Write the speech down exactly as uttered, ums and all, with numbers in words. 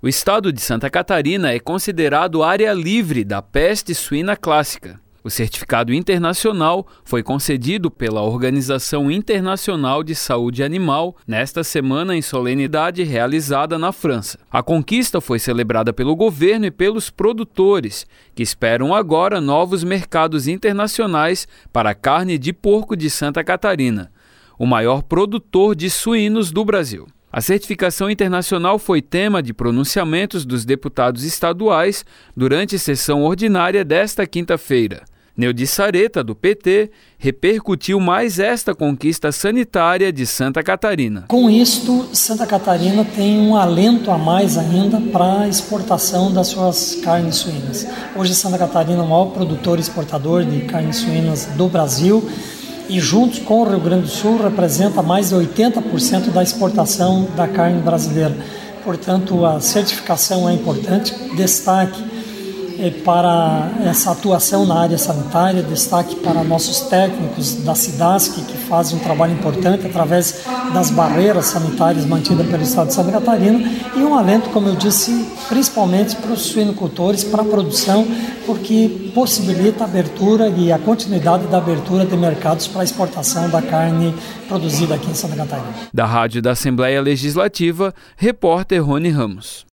O estado de Santa Catarina é considerado área livre da peste suína clássica. O certificado internacional foi concedido pela Organização Internacional de Saúde Animal nesta semana em solenidade realizada na França. A conquista foi celebrada pelo governo e pelos produtores, que esperam agora novos mercados internacionais para a carne de porco de Santa Catarina, o maior produtor de suínos do Brasil. A certificação internacional foi tema de pronunciamentos dos deputados estaduais durante sessão ordinária desta quinta-feira. Neudi Sareta, do P T, repercutiu mais esta conquista sanitária de Santa Catarina. Com isto, Santa Catarina tem um alento a mais ainda para a exportação das suas carnes suínas. Hoje, Santa Catarina é o maior produtor e exportador de carnes suínas do Brasil e, juntos com o Rio Grande do Sul, representa mais de oitenta por cento da exportação da carne brasileira. Portanto, a certificação é importante. Destaque para essa atuação na área sanitária, destaque para nossos técnicos da SIDASC, que fazem um trabalho importante através das barreiras sanitárias mantidas pelo Estado de Santa Catarina, e um alento, como eu disse, principalmente para os suinocultores, para a produção, porque possibilita a abertura e a continuidade da abertura de mercados para a exportação da carne produzida aqui em Santa Catarina. Da Rádio da Assembleia Legislativa, repórter Rony Ramos.